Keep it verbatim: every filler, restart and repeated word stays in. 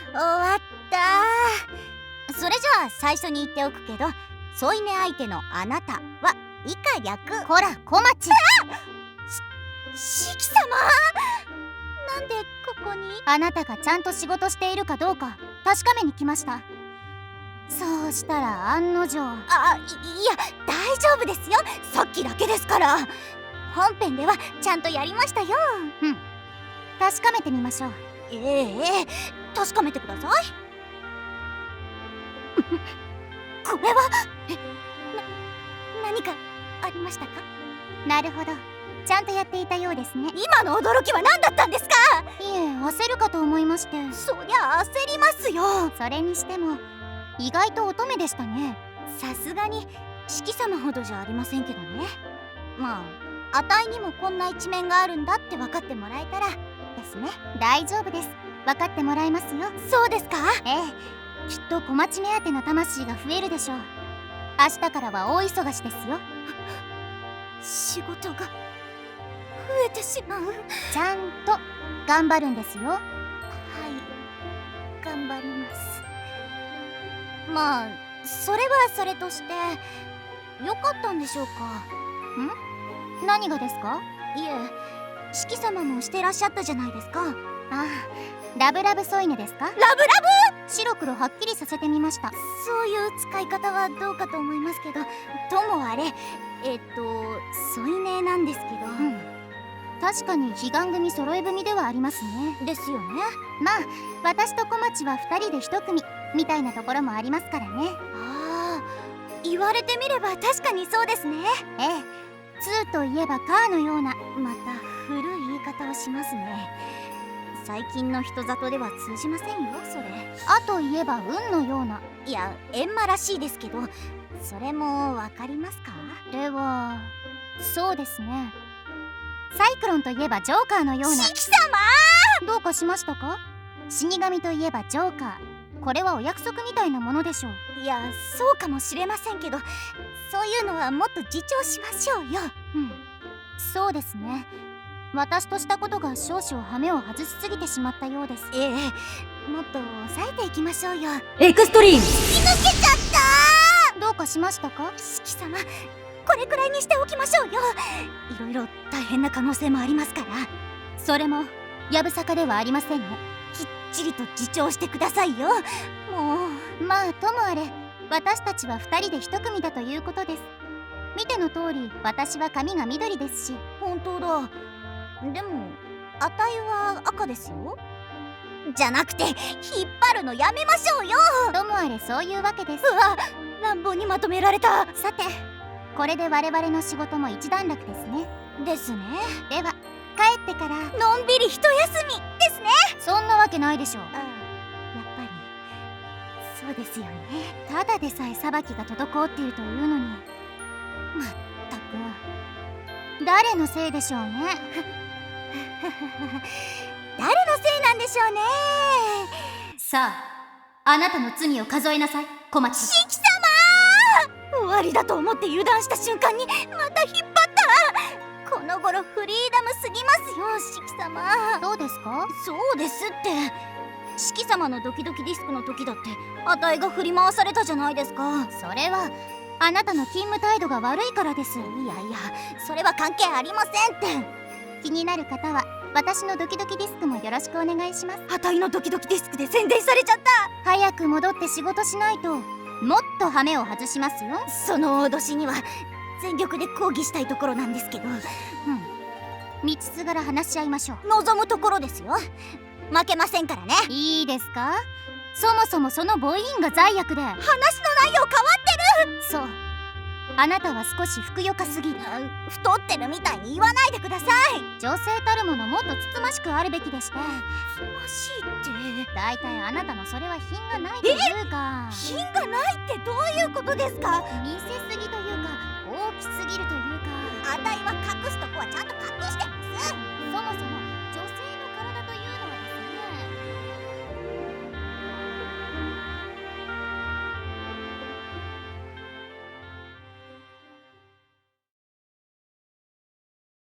終わった。それじゃあ最初に言っておくけど、添い寝相手のあなたは以下略。こら小町。しきさま、なんでここに？あなたがちゃんと仕事しているかどうか確かめに来ました。そうしたら案の定。あ、い、いや大丈夫ですよ、さっきだけですから。本編ではちゃんとやりましたよ。うん、確かめてみましょう。ええ、確かめてください。これはえ、な、何かありましたか？なるほど、ちゃんとやっていたようですね。今の驚きは何だったんですか？いえ、焦るかと思いまして。そりゃ焦りますよ。それにしても意外と乙女でしたね。さすがに四季様ほどじゃありませんけどね。まあ、あたいにもこんな一面があるんだって分かってもらえたらですね。大丈夫です、分かってもらえますよ。そうですか？ええ、きっと小町目当ての魂が増えるでしょう。明日からは大忙しですよ。仕事が増えてしまう。ちゃんと頑張るんですよ。はい、頑張ります。まあ、それはそれとしてよかったんでしょうか？ん？何がですか？いえ、四季様もしてらっしゃったじゃないですか。ああ、ラブラブ添い寝ですか？ラブラブ？白黒はっきりさせてみました。そういう使い方はどうかと思いますけど、ともあれ、えっと添い寝なんですけど、うん、確かに彼岸組揃い踏みではありますね。ですよね。まあ、私と小町はふたりでひと組みたいなところもありますからね。ああ、言われてみれば確かにそうですね。ええ、ツーといえばカーのような、また古い言い方をしますね。最近の人里では通じませんよ、それ。あといえば運のような。いや、閻魔らしいですけど、それもわかりますか？では、そうですね、サイクロンといえばジョーカーのような。シキ様！どうかしましたか？死神といえばジョーカー、これはお約束みたいなものでしょう。いや、そうかもしれませんけど、そういうのはもっと自重しましょうよ。うん、そうですね。私としたことが少々ハメを外しすぎてしまったようです。ええ、もっと抑えていきましょうよ。 エクストリーム！ 引き抜けちゃった。どうかしましたか？四季様、これくらいにしておきましょうよ。いろいろ大変な可能性もありますから。それもやぶさかではありませんね。きっちりと自重してくださいよ。もう、まあともあれ、私たちはふたりでひと組だということです。見ての通り、私は髪が緑ですし。本当だ。でもあたいは赤ですよ。じゃなくて引っ張るのやめましょうよ。ともあれ、そういうわけです。うわ、乱暴にまとめられた。さて、これで我々の仕事も一段落ですね。ですね。では帰ってからのんびり一休みですね。そんなわけないでしょう。ああ、やっぱりそうですよね。ただでさえ裁きが滞っているというのに、まったく誰のせいでしょうね。誰のせいなんでしょうね。 さあ、あなたの罪を数えなさい、小町。 シキ様！終わりだと思って油断した瞬間にまた引っ張った。この頃フリーダムすぎますよ、シキ様。どうですか？そうですって。シキ様のドキドキディスクの時だってあたいが振り回されたじゃないですか。それはあなたの勤務態度が悪いからです。いやいや、それは関係ありませんって。気になる方は私のドキドキディスクもよろしくお願いします。あたいのドキドキディスクで宣伝されちゃった。早く戻って仕事しないともっとハメを外しますよ。その脅しには全力で抗議したいところなんですけど。うん、道すがら話し合いましょう。望むところですよ。負けませんからね。いいですか？そもそもその母音が罪悪で、話の内容変わってる。そう、あなたは少しふくよかすぎる。太ってるみたいに言わないでください。女性たるものもっとつつましくあるべきでして。つつましいって、だいたいあなたのそれは品がないというか。品がないってどういうことですか？見せすぎというか、大きすぎるというか。あたいは隠すとこはちゃんと隠